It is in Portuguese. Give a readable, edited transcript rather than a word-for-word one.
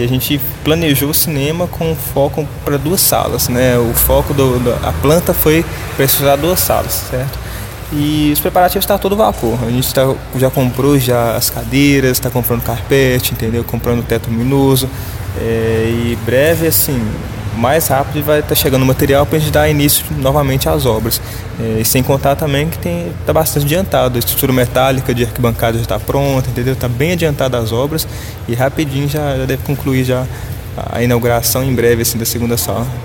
E a gente planejou o cinema com foco para 2 salas, né? O foco a planta foi para estruturar 2 salas, certo? E os preparativos estão todo vapor. A gente já comprou as cadeiras, está comprando carpete, entendeu? Comprando teto luminoso. E breve, assim, mais rápido vai estar chegando o material para a gente dar início novamente às obras. E sem contar também que está bastante adiantado. A estrutura metálica de arquibancada já está pronta, entendeu? Está bem adiantada as obras e rapidinho já deve concluir já a inauguração em breve assim, da segunda sala.